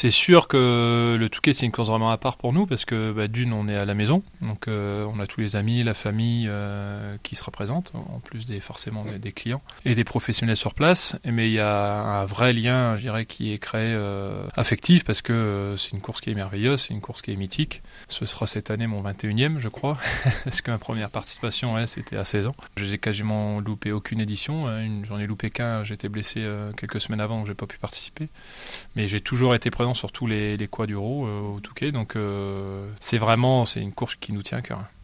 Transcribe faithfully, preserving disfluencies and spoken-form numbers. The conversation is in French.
C'est sûr que le Touquet, c'est une course vraiment à part pour nous parce que bah, d'une, on est à la maison, donc euh, on a tous les amis, la famille euh, qui se représentent, en plus des forcément des, des clients et des professionnels sur place. Mais il y a un vrai lien, je dirais, qui est créé euh, affectif parce que euh, c'est une course qui est merveilleuse, c'est une course qui est mythique. Ce sera cette année mon vingt et unième, je crois, parce que ma première participation, ouais, c'était à seize ans. J'ai quasiment loupé aucune édition, une, j'en ai loupé qu'un, j'étais blessé euh, quelques semaines avant, donc j'ai pas pu participer. Mais j'ai toujours été présent sur tous les, les quadruros euh, au Touquet, donc euh, c'est vraiment c'est une course qui nous tient à cœur.